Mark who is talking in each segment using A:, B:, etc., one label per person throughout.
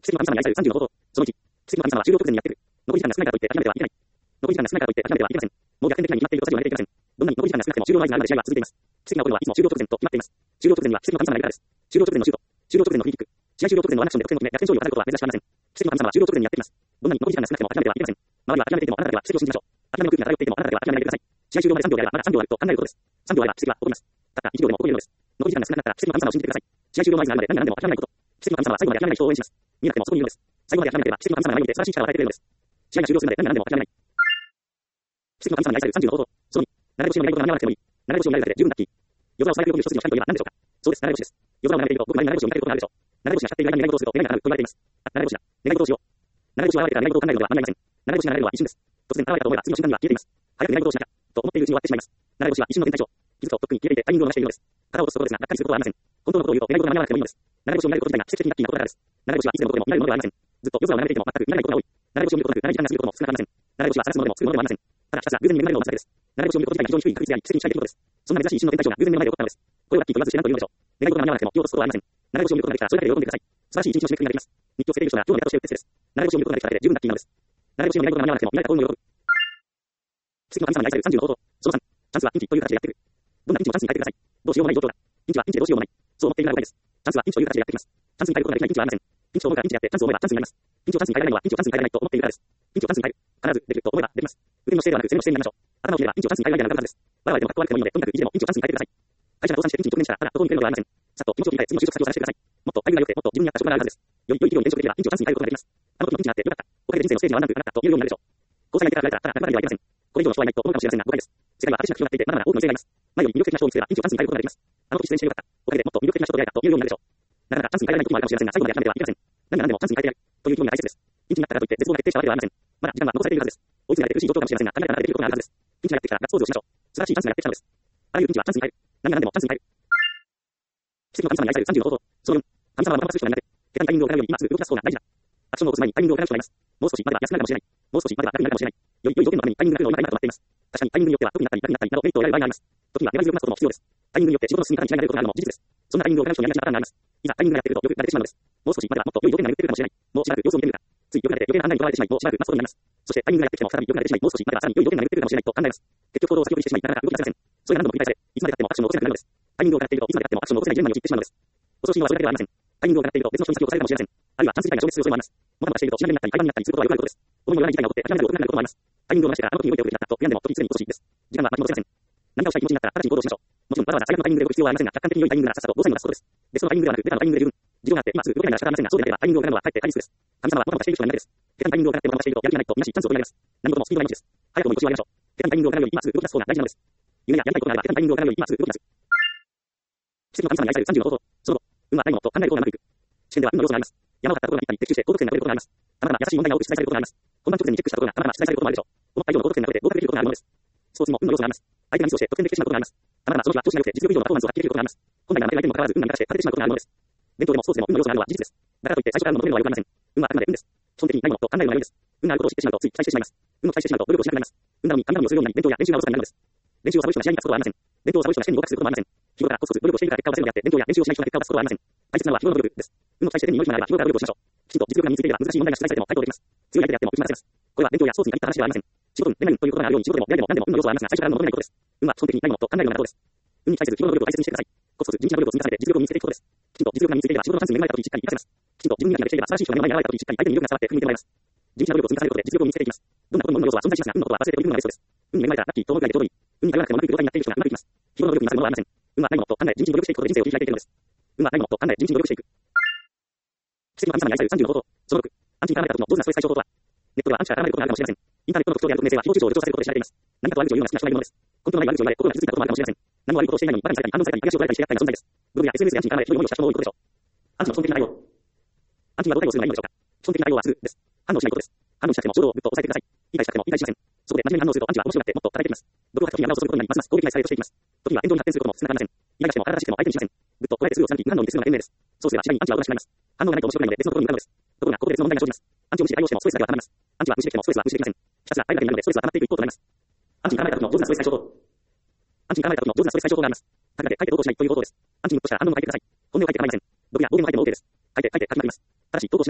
A: 奇跡の神様に愛される30の方法。その1、奇跡の神様は終了直前にやってくる。残り時間が少ないからといって諦めてはいけない。残り時間が少ないからといって諦めてはいけません。もう逆転できないに決まっていると作業ができません。どんなに残り時間が少なくても終了前になるまで試合は続いています。奇跡が起こるのはいつも終了直前と決まっています。終了直前には奇跡の神様がいるからです。終了直前のシュート、終了直前のフリーキック、試合終了直前のワンアクションで得点を決め逆転勝利を飾ることは珍しくありません。奇跡の神様は終了直前にやってきます。どんなに残り時間が少なくても諦めてはいけません。周りは諦めていてもあなただけは奇跡を信じましょう。諦めの空気が漂っていてもあなただけは諦めないでください。試合終了まで3秒であればまだ3秒あると考えることです。3秒あれば奇跡は起こります。たった1秒でも起こり得るのです。残り時間が少なかったら奇跡の神様を信じてください。試合終了前になるまで何が何でも諦めないこと。奇跡の神様は最後まで諦めない人を応援します。見なくてもそこにいるのです。最後まで諦めなければ奇跡の神様が前にいて素晴らしい力を与えてくれるのです。試合が終了するまで何が何でも諦めない。奇跡の神様に愛される30の方法。その2、流れ星を見ないことが何もなくてもいい。流れ星を見ないだけで十分ラッキー。夜空を最高に一筋の光といえば何でしょうか。そうです、流れ星です。夜空を眺めていると僕なりに流れ星を見たいことがあるでしょう。流れ星が光っている間に願い事をすると願いが叶うと言われています。流れ星だ。願い事をしよう。流れ星が現れてから願い事を考えるのでは間に合いません。流れ星が流れるのは一瞬です。突然現れたと思えば次の瞬間には消えています。早く願い事をしなきゃと思っているうちに終わってしまいます。流れ星は一瞬の天体ショー。気づくととっくに消えていてタイミングを逃しているのです。型を落とすところですが、がっかりすることはありません。本当のことを言うと願い事が間に合わなくてもいいのです。流れ星を見られること自体が奇跡的にラッキーなことだからです。流れ星はいつでもどこでも見られるものではありません。ずっと夜空を眺めていても全く見られないことが多い。流れ星を見ることなく長い時間が過ぎることも少なくありません。流れ星は探すものでも作るものでもありません。ただひたすら偶然に恵まれるのを待つだけです。流れ星を見ること自体が非常に低い確率であり、奇跡に近い出来事です。そんな珍しい一瞬の天体ショーが偶然目の前で起こったのです。これをラッキーと言わずして何と言うのでしょう。願い事が間に合わなくても気を落とすことはありません。流れ星を見ることができたらそれだけで喜んでください。素晴らしい一日の締めくくりができます。日記をつけている人が今日のネタとして打ってです。流れ星を見ることができただけで十分ラッキーなのです。流れ星を見ないことが間に合わなくても見られた幸運を喜ぶ。奇跡の神様に愛される30の方法。その3、チャンスはピンチという形でやってくる。どんなピンチもチャンスに変えてください。どうしようもない状況だ。ピンチはピンチでどうしようもない。そう思っているのが誤解です。チャンスはピンチという形でやってきます。チャンスに変えることができないピンチはありません。ピンチを思うからピンチでやってチャンスを思えばチャンスになります。ピンチをチャンスに変えられないのはピンチをチャンスに変えられないと思っているからです。ピンチをチャンスに変える。必ずできると思えばできます。腕の姿勢ではなく背の姿勢になりましょう。頭を切ればピンチをチャンスに変えられないのがわかるはずです。笑われてもかっこ悪くてもいいので、とにかく意地でもピンチをチャンスに変えてください。会社が倒産してピンチに直面したら、ただどこに行けるのではありません。さっと気持ちを切り替え次の就職先を探してください。もっと待遇が良くてもっと自分に合った職場があるはずです。より良い企業に転職できればピンチをチャンスに変えることができます。あの時のピンチがあってよかった。おかげで人生のステージがワンランク上がったと言えるようになるでしょう。交際相手から振られたらただ泣かないではいけません。これ以上の人はいないと思うかもしれませんが誤解です。世界は果てしなく広がっていてまだまだ多くの異性がいます。前より魅力的な人を見つければピンチをチャンスに変えることができます。あの時出演してよかった。おかげでもっと魅力的な人と出会えたと言えるようになるでしょう。なかなかチャンスに変えられない時もあるかもしれませんが、最後まで諦めてはいけません。何が何でもチャンスに変えてやるという気持ちが大切です。ピンチになったからといって絶望が徹底したわけではありません。まだ時間は残されているはずです。追い詰められて苦しい状況かもしれませんが、考えたらできることがあるはずです。ピンチがやってきたらガッツポーズをしましょう。素晴らしいチャンスがやってきたのです。あらゆるピンチはチャンスに変える。何が何でもチャンスに変える。奇跡の神様に愛される30の方法。その4、神様はまたする人が苦手。手紙タイミングを行うより今すぐ動き出す方が大事だ。アクションを起こす前にタイミングを行う人がいます。もう少しまでは安くなるかもしれない。もう少しまでは楽になるかもしれない。より良い条件のためにタイミングが来るのを今待っています。確かにタイミングによっては得になったり楽になったりなどメリットを得られる場合があります。時には粘り強く待つことも必要です。タイミングによって仕事の進み方に違いが出ることがあるのも事実です。そんなタイミングを行う人にやりがちなパターンがあります。いざタイミングがやってくるとよく慣れてしまうのです。もう少しまではもっと良い条件が言ってくるかもしれない。もうしばらく様子を見てみるか。ついよく慣れて余計な判断に取られてしまい、もうしばらく待つことになります。そしてタイミングがやってきても再び良くなれてしまい、もう少しまではさらに良い条件が言ってくるかもしれないと考えます。結局行動を先送りしてしまい、なかなか動き出せません。それが何度も繰り返され、いつまで経ってもアクションを起こせなくなるのです。タイミングを行っているといつまで経ってもアクションを起こせないジレンマに陥ってしまうのです。恐ろしいのはそれだけではありません。タイミングを行っていると別の人に先を越されるかもしれません。あるいはチャンス自体が消滅する恐れもあります。もたもたしているとしなめになったり、怠慢になったりすることはよくあることです。思いもよらない事態が起こって諦めざるを得なくなることもあります。タイミングを逃してからあの時に動いておくべきだったと悔やんでも時に常に恐ろしいです。時間は巻き戻せません。何かをしたい気持ちになったら直ちに行動しましょう。もちろんわざわざ最悪のタイミングで動く必要はありませんが、客観的に良いタイミングならさっさとゴーサインを出すことです。別のタイミングではなく、ベタのタイミングで十分。事情があって今すぐ動けないなら仕方ありませんが、そうでなければタイミングを行うのはかえってハイリスクです。神様はもたもたしている人が苦手です。下手にタイミングを行ってもたもたしているとやる気がないと虚しいチャンスを取り上げます。何事もスピードが命です。早くも腰を上げましょう。下手にタイミングを行うより今すぐ動き出す方が大事なのです。夢ややりたいことがあれば下手にタイミングを行うより今すぐ動き出す。奇跡の神様に愛される30の方法。その後、運はないものと考えることがうまくいく。試験では運の要素があります。山を買ったところが行ったり、的中して高得点が出ることがあります。たまたま優しい問題が多く出題されることがあります。本番直前にチェックしたところがたまたま出題されることもあるでしょう。思った以上の高得点が出て合格できることがあるものです。スポーツにも運の要素があります。相手がミスをして得点できてしまうことがあります。たまたまその日は調子が良くて実力以上のパフォーマンスを発揮できることがあります。本来なら相手にもかかわらず運が味方して勝ててしまうことがあるものです。伝統でもスポーツでも運の要素があるのは事実です。だからといって最初から運を求めるのはよくありません。運はあくまで運です。基本的にないものと考えるのが良いです。運があることを知ってしまうとつい期待してしまいます。運を期待してしまうと努力をしなくなります。運なのに神々をするようになり伝統や練習がおろそかになるのです。練習をサボる人が試合に勝つことはありません。伝統をサボる人が試験に合格することもありません。日頃からコツコツ努力をしているから結果を出せるのであって、伝統や練習をしない人が結果を出すことはありません。大切なのは日頃の努力です。運を期待して手に入れる人があれば日頃から努力をしましょう。きちんと実力が身についていれば難しい問題が出題されても回答できます。強い相手であっても打ち負けます。これは伝統やスポーツに限った話ではありません。仕事運、恋愛運ということがあるように仕事でも恋愛でも何でも運の要素はありますが、最初から運を求めないことです。運は基本的にないものと考えるようなことです。運に対する日頃の努力を大切にしてください。コツコツ地道な努力を積み重ねて実力を身につけていくことです。きちんと実力が身についていれば仕事のチャンスに恵まれた時にしっかり活かせます。きちんと自分にができていれば素晴らしい人が目の前に現れた時にしっかり相手に魅力が伝わって振り向いてもらいます。地道な努力を積み重ねることで実力を身につけていきます。どんなことも運の要素は存在しますが、運のことは忘れておくのがベストです。運に恵まれたらラッキーと思うぐらいでちょうどいい。運に頼らなくてもうまくいく状態になっている人がうまくいきます。日頃の努力に勝るものはありません。運はないものと考え地道に努力していくことで人生を切り開いていくのです。運はないものと考え地道に努力していく。奇跡の神様に愛される30の方法。その6、アンチに絡まれた時の上手なストレス解消法とは。ネットではアンチが絡まれることがあるかもしれません。インターネットの特徴である匿名性は誹謗中傷を調査されることで知られています。何かと悪口を言うような好きな人がいるものです。根拠のない悪口を言われ、心が傷ついたこともあるかもしれません。何も悪いことをしていないのにバカにされたり反論されたり、東を取られたりして厄介な存在です。ブログや SNS でアンチに絡まれ、ひどい思いをした人も多いことでしょう。アンチの基本的な内容。アンチにはどう対応するのがいいのでしょうか。基本的な内容はすぐです。反応しないことです。反応しなくても衝動をぐっと抑えてください。理解したくても理解しません。そこで真面目に反応するとアンチは面白くなってもっと叩いてきます。毒を吐く時に穴を注ぐことになりますます攻撃内されとしていきます。時には炎上に発展することも少なくありません。言い出しても腹立たしくても相手にしません。ぐっとこらえてすぐを貫き無反応に徹するのが賢明です。そうすれば次第にアンチはおかしくなります。反応がないと面白くないので別のところに向かうのです。ところがここで別の問題が生じます。アンチを無視で対応してもストレスだけは溜まります。アンチは無視できてもストレスは無視できません。ひたすらあれだけになるのでストレスは溜まっていく一方となります。アンチに絡まれた時の上手なストレス解消法。アンチに絡まれた時の上手なストレス解消法があります。書きだけ書いて投稿しないという方法です。アンチにムッとしたら反論を書いてください。本音を書いて構いません。ブログやどうでもいいのでも OK です。書いて書きまくります。ただし投稿しないのです。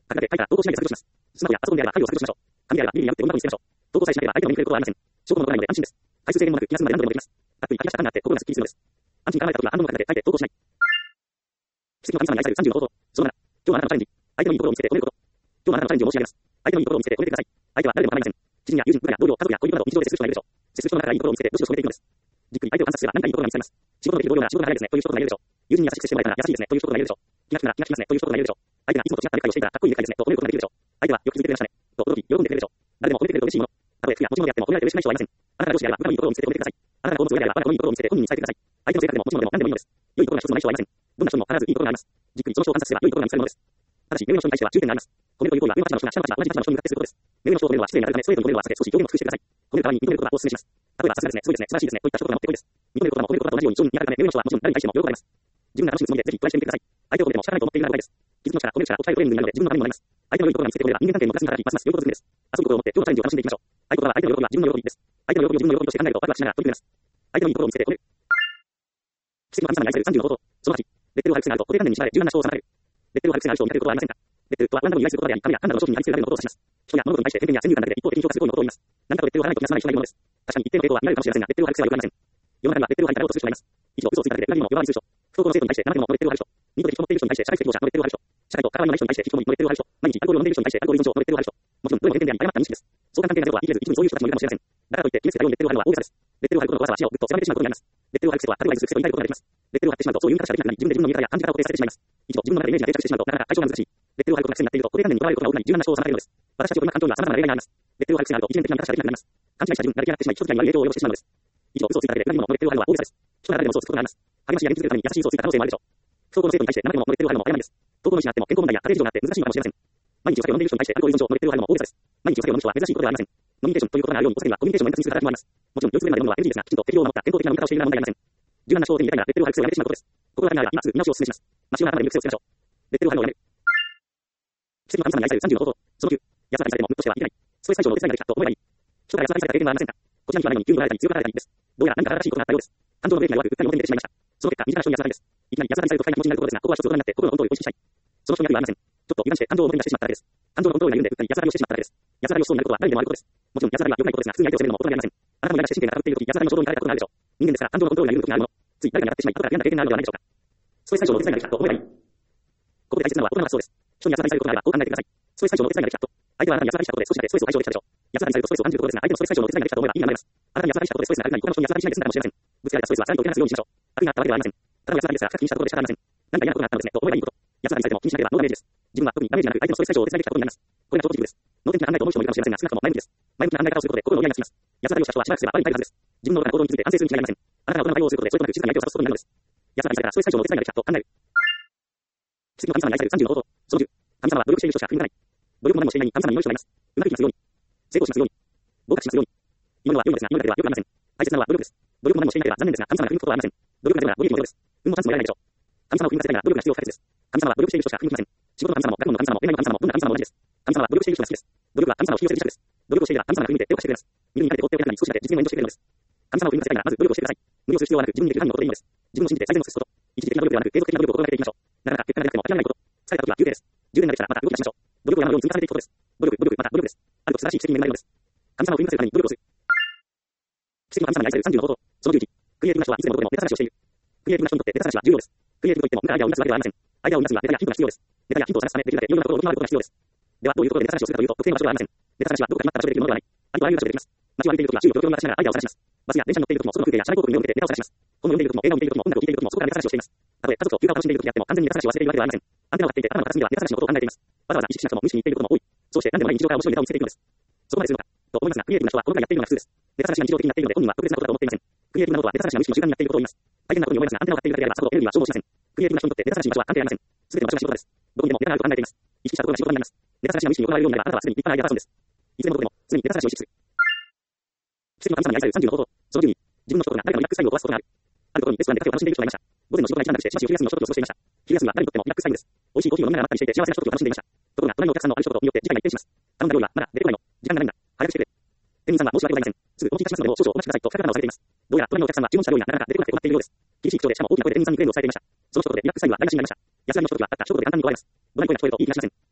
A: 書き上げ、書いたら投稿しないで削除します。スマホやパソコンであればファイルを削除しましょう。紙であればビリに破ってゴミ箱に捨てましょう。投稿さえしなければ相手の見に来ることはありません。証拠も残らないので安心です。回数制限もなく気が済むまで何度でもできます。たっぷり書き出した感があって心がすっきりするのです。安心からないた時は反応の書きだけ書いて投稿しない。奇跡の神様に愛される30の方法。その7。今日のあなたのチャレンジ。相手のいいところを見つけて褒めること。今日のあなたのチャレンジを申し上げます。相手のいいところを見つけて褒めてください。相手は誰でも構いません。知人や友人、部下や同僚、家族や恋人など日常で接する人がいるでしょう。接する人の中からいいところを見つけてどしどし褒めていくのです。じっくり相手を観察すれば何かいいところが見つかります。仕事のできる同僚が仕事が早いですねという人がいるでしょう。友人に優しく接してもらえたら優しいですねという人がいるでしょう。気が利くなら気が利きますねという人がいるでしょう。相手がいつもと違った理解をしていたらかっこいい理解ですねと褒めることができるでしょう。相手はよく気づいてくれましたねと驚き喜んでくれるでしょう。誰でも褒めてくれると嬉しいもの。たとえ服や持ち物であっても褒められて嬉しくない人はいません。あなたが上司であれば部下のいいところを見つけて褒めてください。あなたが公務員であればあなたのいいところを見つけて本人に伝えてください。相手の性格でも持ち物でも何でもいいのです。良いところが一つもない人はいません。どんな人にも必ずいいところがあります。じっくりその人を観察すれば良いところが見つかるものです。ただし、目上の人に対しては注意点があります。褒めるという行為は上の立場の人が下の立場の人に向かってすることです。目上の人を褒めるのは失礼になるため、ストレートに褒めるのは避け、少し表現を尽くしてください。褒める側に認めることはお勧めします。例えば、さすがですね、すごいですね、素晴らしいですね、といった一言が持ってこいです。認めることも褒めることと同じように上に見られるため、目上の人はもちろん誰に対しても喜ばれます。自分が楽しむつもりでぜひトライしてみてください。相手を褒めても仕方ないと思っているなら誤解です。気づきの力、褒める力を鍛えるトレーニングになるので自分のためにもなります。相手の良いところが見つけてくれば人間関係も昔ながらにますます良いことずくめです。遊ぶことを思って今日のチャレンジを楽しんでいきましょう。合言葉は相手の喜びは自分の喜びです。相手の喜びを自分の喜びとして考えるとワクワクしながら取り組みます。相手のいいところを見つけて褒める。奇跡の神様に愛される30の方法。その8。レッテルを貼る癖があると固定観念に縛られ柔軟な思考を定める。レッテルを貼る癖がある人を見かけることはありませんか。レッテルとはオランダ語に由来する言葉であり、紙や単なるの商品に愛する誰のことを指します。人や物事に対して偏見や先入観だけで一方的に評価する行為のことを言います。何かとレッテルを貼らないと気が済まない人がいるものです。確かに一定の抵抗は見られるかもしれませんが、レッテルを貼る癖はよくありません。世の中にはレッテルを貼りたがろうとする人がいます。以上、嘘をついただけで裏切り者を弱にする人。不登校の生徒に対して生でもレッテルを貼る人。ニコで人持っている人に対して社会的強者のレッテルを貼る人。社会と関わりのない人に対して引きこもりのレッテルを貼る人。毎日アルコールを飲んでいる人に対してアルコール依存症のレッテルを貼る人。もちろんどれも偏見であり誤った認識です。相関関係などは言い切れず、一部にそういう人たちもいるかもしれません。だからといって決めつけたようにレッテルを貼るのは大げさです。レッテルを貼ることの怖さは視野をぐっと狭めてしまうことになります。レッテルを貼る癖はカテゴライズする癖と言いたいことができます。レッテルを貼ってしまうとそういう見方しかできなくなり、自分で自分の見方や感じ方を固定されてしまいます。以上、自分の中でイメージが定着してしまうとなかなか解消が難しい。レッテルを貼ることが癖になっていると固定観念にとらわれることが多くなり柔軟な思考を妨げるのです。私たちをこんな環境には様々な例外があります。レッテルを貼る癖があると一元的な見方しかできなくなります。勘違いした自分が出来上がってしまい、人付き合いに悪い影響を及ぼしてしまうのです。以上、嘘をついただけで裏切り者のレッテルを貼るのは大げさです。人が誰でも嘘をつくことがあります。励ましや元気づけるために優しい嘘をついた可能性もあるでしょう。不登校の生徒に対して生でもレッテルを貼るのも誤りです。登校の日になっても健康問題や家庭事情があって難しいのかもしれません。毎日お酒を飲んでいる人に対してアルコール依存症のレッテルを貼るのも大げさです。毎日お酒を飲む人は珍しいことではありません。ノミニケーションということがあるように、お酒にはコミュニケーションを円滑にする働きもあります。もちろん、酔いつぶれまで飲むのは NG ですが、きちんと適量を守った健康的な飲み方をしているような問題がありません。柔軟な思考を手に入れたいなら、レッテルを貼る癖をやめてしまうことです。心がけなら今すぐ見直しをお勧めします。真っ白な頭で見る癖をつけましょう。レッテルを貼るのをやめる。奇跡の神様に愛される30の方法。その9。安らかにされても無としてはいけない。ストレス解消のお手伝いができたと思えばいい。人から安らかにされた経験はありませんか。こちらにはないのに急に言われたり強くなられたりです。どうやら何か新しいことがあったようです。感情のブレーキが弱く、うっかり表に出てしまいました。その結果、身近な人に安らかです。いきなり安らかにされると不快な気持ちになるところですが、ここは一つ大人になって心のコントロールを意識したい。その人にはありません。ちょっと油断して感情を表に出してしまっただけです。感情のコントロールが緩んでうっかり安らかにをしてしまっただけです。安らかにをしそうになることは誰でもあることです。もちろん安らかには良くないことですが、普通に相手を責めるのも大人ではありません。あなたも嫌な神経が高ぶっているとき、安らかにの衝動に駆られたことがあるでしょう。人間ですから感情のコントロールが緩むときがあるもの。つい誰かに当たってしまい、後から嫌な経験があるのではないでしょうか。ストレス解消のお手伝いができたと思えばいい。ここで大切なのは大人の発想です。人に安らかにされることがあればこう考えてください。ストレス解消のお手伝いができたと。相手はあなたに安らかにしたことで少しだけストレスを解消できたでしょう。安らかにされるとストレスを感じるところですが、相手のストレス解消のお手伝いができたと思えば意味があります。あなたに安らかにしたことでストレスがなくなり、他の人に安らかにしないで済んだかもしれません。ぶつけられたストレスはさらにと受け流すようにしましょう。悪意があったわけではありません。ただの安らかにですが、さっきにしたところで仕方ありません。何か嫌なことがあったのですねと思えばいいこと。安らかにされても気にしなければノーダメージです。自分は特にダメージなく相手のストレス解消をお手伝いできたことになります。これが超ポジティブです。能天気な考えと思う人もいるかもしれませんが、少なくとも前向きです。前向きな考え方をすることで心の嫌がつきます。安らかにをした人はしばらくすれば悪に帰るはずです。自分の愚かな行動に気づいて反省するに違いありません。あなたが大人の対応をすることで、それとなく静かに相手を諭すことになるのです。安らかにされたらストレス解消のお手伝いができたと考える。奇跡の神様に愛される30の方法。その10。神様は努力している人しか国がない。努力も何もしていないに神様に祈る人がいます。うまくいきますように。成功しますように。合格しますように。今のは良いのですが、良いのだけではよくありません。大切なのは努力です。努力も何もしていなければ残念ですが、神様が振り向くことはありません。努力が出ればご利益もようです。運もチャンスも得られないでしょう。神様を振り向かせたいなら努力が必要不可欠です。神様は努力している人しか振り向きません。仕事の神様も、学問の神様も、恋愛の神様も、どんな神様も同じです。神様は努力している人が好きです。努力は神様を引き寄せる力です。努力をしていれば神様が振り向いて手を貸してくれます。見るにかけて放っておきながら少しだけ実現を援助してくれるのです。神様を振り向かせたいならまず努力をしてください。無理をする必要はなく、自分にできる範囲のことでいいのです。自分を信じて最善を尽くすこと。一時的な努力ではなく継続的な努力を心がけていきましょう。なかなか結果が出なくても諦めないこと。疲れた時は休憩です。充電ができたらまた動き出しましょう。努力を山のように積み重ねていくことです。努力、また努力です。あると素晴らしい奇跡に恵まれるのです。神様を振り向かせるために努力をする。奇跡の神様に愛される30の方法。その11。クリエイティブな人はいつでもどこでもネタ探しをしている。クリエイティブな人にとってネタ探しは重要です。クリエイティブといっても無駄アイデアを生み出すわけではありません。アイデアを生み出すにはネタやヒントが必要です。ネタやヒントを探すためできるだけいろんなところを動き回ることが必要です。では、どういうところでネタ探しをするかというと、特定の場所ではありません。ネタ探しはどこか決まった場所でできるものではない。ありとあらゆる場所でできます。街を歩いているときは周囲を状況を見渡しながらアイデアを探します。バスや電車に乗っているときも外の風景や車内広告に目を向けてネタを探します。本を読んでいるときも映画を見ているときも音楽を聴いているときもそこからネタ探しをしています。たとえ家族と休暇を楽しんでいるときであっても完全にネタ探しを忘れているわけではありません。アンテナを張っていて頭の片隅ではネタ探しのことを考えています。わざわざ意識しなくても無意識に言っていることも多い。そうして何でもない日常から面白いネタを見つけていくのです。そこまでするのかと思いますが、クリエイティブな人はこのくらいやっているのが普通です。ネタ探しが日常的になっているので本人は特別なことだと思っていません。クリエイティブなことはネタ探しが無意識の習慣になっていることを言います。大変なことに思いますが、アンテナを張っているだけであればさほどエネルギーは消耗しません。クリエイティブな人にとってネタ探しに場所は関係ありません。すべての場所が仕事です。どこにでもネタがあると考えています。意識したことが仕事になります。ネタ探しが無意識に行われるようになればあなたはすでに立派なアイデアパーソンです。いつでもどこでも常にネタ探しを意識する。奇跡の神様に愛される30の方法。その12。自分の仕事が誰かのリラックスタイムを壊すことがある。あるところにレストランでカフェを楽しんでいる人がいました。午前の仕事が一番だとしてしばしお昼休みのひとときを過ごしていました。昼休みは誰にとってもリラックスタイムです。美味しいコーヒーを飲みながらまったりしていて幸せなひとときを楽しんでいました。ところが隣のお客さんのある一言によって事態が一変します。頼んだ料理はまだ出てこないの。時間がないんだ。早くしてくれ。店員さんは申し訳ございません。すぐお持ちいたしますのでもう少々お待ちくださいと二方をされています。どうやら隣のお客さんは注文した料理がなかなか出てこなくて困っているようです。厳しい口調でしかも大きな声で店員さんにクレームを伝えていました。その一言でリラックスタイムは台無しになりました。休みのひとときはあったら一言で簡単に壊れます。どない声が聞こえるといい気がしません。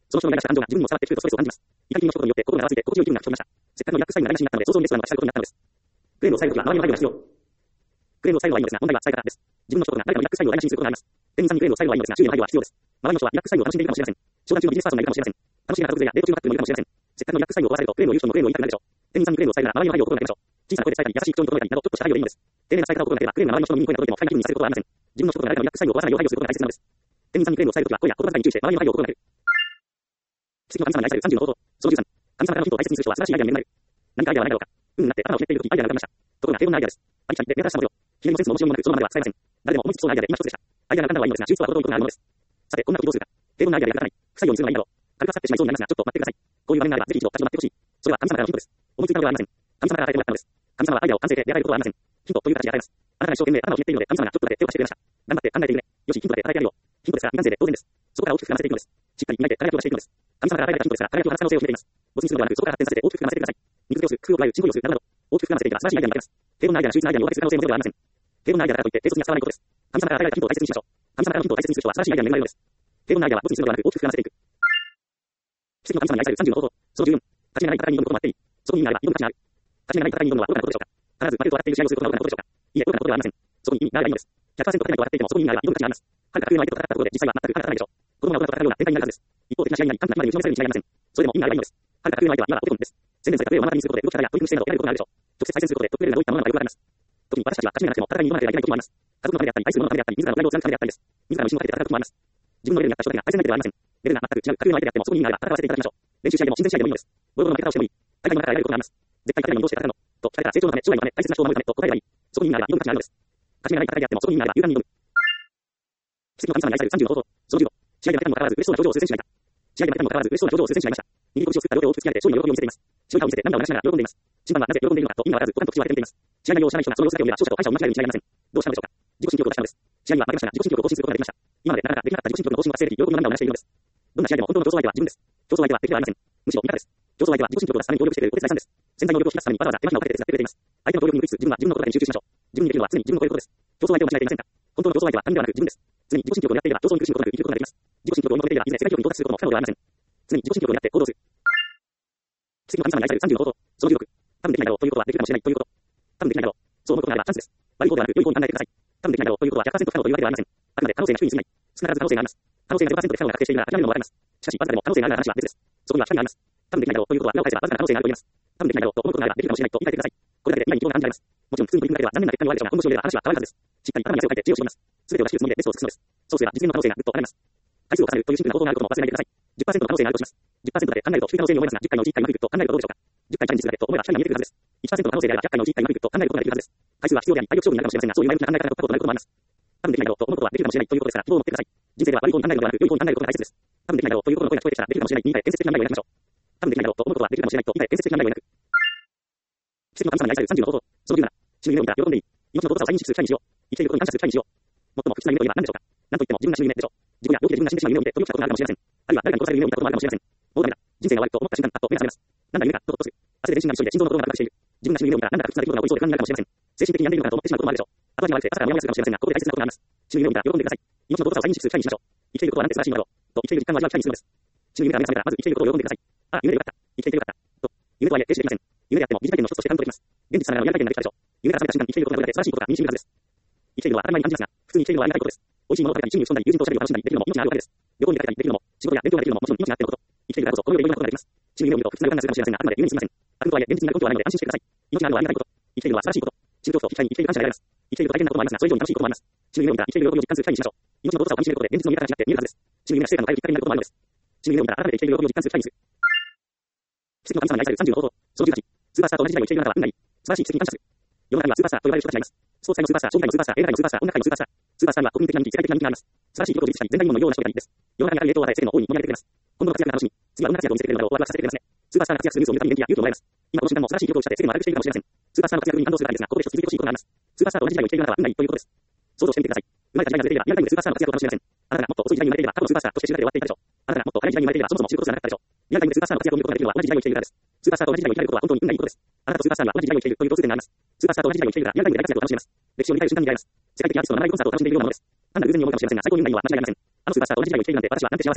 A: その人の依頼がした感情が自分にも伝わってくるとストレスを感じます。怒りの一言によって心がざわついて心地よい気分が吹き飛びました。せっかくのリラックスタイムが台無しになったので想像のレストランがしたいことになったのです。クレームを伝えるときは周りの配慮が必要。クレームを伝えるのはいいのですが、問題は伝え方です。自分の仕事が誰かのリラックスタイムを台無しにすることがあります。店員さんにクレームを伝えるのはいいのですが、周囲の配慮は必要です。周りの人はリラックスタイムを楽しんでいるかもしれません。商談中のビジネスパーソンがいるかもしれません。楽しげな家族連れやデート中のカップルもいるかもしれません。せっかくのリラックスタイムを壊されるとクレームを言う人もクレームを言いたくなるでしょう。店員さんにクレームを伝えるなら周りの配慮を心がけましょう。小さな声で伝えたり優しい口調に整えたりなどちょっとした配慮でいいのです。丁寧な伝え方を心がければクレームが周りの人の耳に声が届いても不快な気分にさせることはありません。自分の仕事が誰かのリラックスタイムを壊さないよう配慮することが大切なのです。店員さんにクレームを伝えるときは声や言葉遣いに注意して周りの配慮を心がける。奇跡の神様に愛される30の方法。その13。神様からのヒントを大切にする人は素晴らしいアイデアに恵まれる。何かアイデアはないだろうか。なって頭をひねっているときアイデアが浮かびました。ところが平凡なアイデアです。ありきたりで目立たしたものよ。ひねりのセンスも面白みもなくそのままでは伝えません。誰でも思いつきそうなアイデアで今一つでした。アイデアが浮かんだのはいいのですが、実はほど遠いことがあるものです。さて、こんな時どうするか。平凡なアイデアで役立たない。不採用にするのはいいだろう。軽く去ってしまいそうになりますが、ちょっと待ってください。こういう場面があれば、ぜひ一度立ち止まってほしい。それは神様からのヒントです。思いついたのではありません。神様が与えてもらったのです。神様はアイデアを完成形で与えることはありません。ヒントという形で与えます。あなたが一生懸命頭をひねっているので、神様がちょっとだけ手を貸してくれました。頑張って考えているね。よし、ヒントだけ与えてやるよ。ヒントですから未完成で当然です。そこから大きく膨らませていくのです。しっかり磨いて輝きを出していくのです。神様が与えられたヒントですから、輝きを放つ可能性を秘めています。没入するのではなく、そこから発展させて大きく膨らませてください。水気をする、工夫を加える、深呼吸をする、などなど、大きく膨らませていけば素晴らしいアイデアになります。平凡なアイデアが秀逸なアイデアに大きくする可能性もゼロではありません。平凡なアイデアだからといって低俗には使わないことです。神様が与えられたヒントを大切にしましょう。神様からのヒントを大切にする人は素晴らしいアイデアに恵まれるのです。平凡なアイデアは没入するのではなく大きく膨らませていく。奇跡の神様に愛される30の方法。その14。勝ち目がない戦いに挑むこともあっていい。そこに意味があれば挑む価値がある。勝ち目がない戦いに挑むのは愚かなことでしょうか。必ず負けると笑っている試合をすることが愚かなことでしょうか。いいえ、愚かなことではありません。そこに意味があればいいのです。100% 勝てないと笑っていてもそこに意味があれば挑む価値があります。彼が格上の相手と戦ったことで実際は全く歯が立たないでしょう。子供が大人と戦うような展開になるはずです。一方的な試合になり、単なる今まで打ちのめされるに違いありません。それでも意味があればいいのです。彼が格上の相手は今はお手本です。洗練されたプレーを目の当たりにすることで動き方や取り組み姿勢などを得られることがあるでしょう。直接対戦することでトップレベルがどういったものなのかよくわかります。特に私たちは勝ち目がなくても戦いに挑まなければいけないこともあります。家族のためであったり、愛する者のためであったり、自らのプライドを貫くためであったりです。自らの意思をかけて戦うこともあります。自分のレベルに合った人だけが対戦相手ではありません。レベルが全く違う格上の相手であってもそこに意味があれば戦わせていただきましょう。練習試合でも親善試合でもいいのです。ボロボロの負け方をしてもいい。大会の中でやれることがあります。絶対勝てないのにどうして戦うのと聞かれたら成長のため、将来のため、大切な人を守るためと答えればいい。そこに意味があれば挑む価値があるのです。勝ち目がない戦いであってもそこに意味があれば勇敢に挑む。奇跡の神様に愛される30の方法。その15。試合で負けたにもかかわらず嬉しそうな表情をする選手がいた。試合で負けたにもかかわらず嬉しそうな表情をする選手がいました。右と腰を作った両手を大きく突き上げて勝利の喜びを見せています。白い顔を見せて涙を流しながら喜んでいます。審判はなぜ喜んでいるのかと意味がわからず五感と口を開けて見ています。試合内容を知らない人がその様子だけを見れば勝者と敗者を見間違えるに違いありません。どうしたのでしょうか。自己新記録を出したのです。試合には負けましたが自己新記録を更新することができました。今までなかなかできなかった自己新記録の更新を達成でき喜びの涙を流しているのです。どんな試合でも本当の競争相手は自分です。競争相手は敵ではありません。むしろ味方です。競争相手は自己新記録を出すために協力してくれるお手伝いさんです。潜在能力を引き出すためにわざわざ手間暇をかけて手伝ってくれています。相手の協力に移す自分は自分のことだけに集中しましょう。自分にできるのは常に自分の超えることです。競争相手を間違えていませんか。本当の競争相手は他人ではなく自分です。常に自己新記録を狙っていれば競争に苦しむことなく生きることができます。自己新記録を追い求めていればいずれ世界記録に到達することも不可能ではありません。常に自己新記録を狙って行動する。奇跡の神様に愛される30の方法。その16。多分できないだろうということはできるかもしれないということ。多分できないだろう。そう思うことがあればチャンスです。悪い方ではなく良い方に考えてください。多分できないだろうということは 100% 不可能というわけではありません。あくまで可能性が低いに過ぎない。少なからず可能性があります。可能性が 0% で不可能が確定しているなら諦めるのもあります。しかし、わずかでも可能性があるなら話は別です。そこには光があります。多分できないだろうということは裏を返せばわずかな可能性があると言えます。多分できないだろうと思うことがあればできるかもしれないと言い換えてください。これだけで今に希望が感じられます。もちろん普通に取り組むだけでは残念な結果に終わるでしょうが、本腰を入れれば話は変わるはずです。しっかり頭に汗をかいて知恵を絞ります。すべてを出し切るつもりでベストを尽くすのです。そうすれば実現の可能性がぐっと上がります。回数を重ねるというシンプルな方法があることも忘れないでください。10% の可能性があるとします。10% だけ考えると低い可能性に思いますが、10回のうち1回うまくいくと考えるとどうでしょうか。10回チャレンジするだけと思えば光が見えてくるはずです。1% の可能性であれば100回のうち1回うまくいくと考えることができるはずです。回数は必要であり、体力勝負になるかもしれませんが、そういう前向きな考え方が突破口となることもあります。多分できないだろうと思うことはできるかもしれないということですから、希望を持ってください。人生では悪い方に考えるのではなく、良い方に考えることが大切です。多分できないだろうということの声が聞こえてきたらできるかもしれないと言い換え伝説的な未来を描きましょう。多分できないだろうと思うことはできるかもしれないと言い換え伝説的な未来を描く。奇跡の神様に愛される30の方法。その17。死ぬ夢を見たら喜んでいい。命の尊さを再認識する機会にしよう。生きていることに感謝する機会にしよう。最も不吉な夢といえば何でしょうか。何と言っても自分が死ぬ夢でしょう。自分や病気で自分が死んでしまう夢を見てということがあるかもしれません。あるいは誰かに殺される夢を見たこともあるかもしれません。もうダメだ。人生が終わると思った瞬間、あっと目が覚めます。なんだ夢かとほっとする。汗で全身が急いで心臓の鼓動が高くしている。自分が死ぬ夢を見たら何だか不吉な出来事が起こりそうで不安になるかもしれません。精神的に病んでいるのかと思ってしまうこともあるでしょう。後味が悪くて朝からモヤモヤするかもしれませんが、ここで大切なことがあります。死ぬ夢を見たら喜んでください。命の尊さを再認識する機会にしましょう。生きていることはなんて素晴らしいものだろう。と生きている実感を味わう機会にするのです。死ぬ夢から目が覚めたらまず生きていることを喜んでください。ああ、夢でよかった。生きていてよかった。と。夢とはいえ、決してできません。夢であっても疑似体験の一つとしてカウントできます。現実さながらリアル体験になってきたでしょう。夢から覚めた瞬間、生きていることがどれだけ素晴らしいことか身に染みるはずです。生きているのは当たり前に感じますが、普通に生きているのはありがたいことです。美味しいものを食べたり、宙に打ち込んだり、友人とおしゃべりを楽しんだりできるのも命があるおかげです。旅行に出かけたりできるのも、仕事や勉強ができるのももちろん命があってのこと。生きているからこそ、この世でいろんなことができます。死ぬ夢を見ると普通な予感がするかもしれませんが、あくまで夢に過ぎません。あることはいえ、現実になる根拠はないので安心してください。命があるのはありがたいこと。生きているのは素晴らしいこと。死ぬ恐怖と引き換えに生きている感謝が得られます。生きていると大変なこともありますが、それ以上に楽しいこともあります。死ぬ夢を見たら生きている喜びを実感する機会にしましょう。命の尊さをかみしめることで現実の見え方が違って見えるはずです。死ぬ夢が死生観の変えるきっかけになることもあるのです。死ぬ夢を見たら改めて生きている喜びを実感する機会にする。奇跡の神様に愛される30の方法。その18。スーパースターと同じ時代を生きているあなたは運がいい。素晴らしい奇跡に感謝する。世の中にはスーパースターと呼ばれる人たちがいます。スポーツ界のスーパースター、将棋界のスーパースター、映画界のスーパースター、音楽界のスーパースター。スーパースターには国民的な人気、世界的な人気があります。素晴らしい記録を実施したり、前代未聞のような人がいいです。世の中にある栄光を与え世間の大いに盛り上げてくれます。今後の活躍が楽しみ。次はどんな活躍を見せてくれるのかをワクワクさせてくれますね。スーパースターが活躍するニュースを見るたびに元気や勇気をもらえます。今この瞬間も素晴らしい記録を打ち立て世間を明るくしているかもしれません。スーパースターの活躍に感動するからですが、ここで一つ気づいてほしいことがあります。スーパースターと同じ時代を生きているあなたは運がいいということです。想像してみてください。生まれた時代がずれていれば、リアルタイムでスーパースターの活躍を楽しめません。あなたがもっと遅い時代に生まれていれば、過去のスーパースターとして知られて終わっていたでしょう。あなたがもっと早い時代に生まれていれば、そもそも知ることすらなかったでしょう。リアルタイムでスーパースターの活躍を見ることができるのは同じ時代を生きているからです。スーパースターと同じ時代を生きられることは本当に運がいいことです。あなたとスーパースターには同じ時代を生きているという共通点があります。スーパースターと同じ時代を生きているからリアルタイムで大活躍を楽しめます。歴史を見返る瞬間に出会えます。世界的アーティストの生ライブコンサートを楽しんでいるようなものです。単なる偶然に思うかもしれませんが、最高に運がいいのは間違いありません。あのスーパースターと同じ時代を生きているなんて私はなんて幸せなのだろう。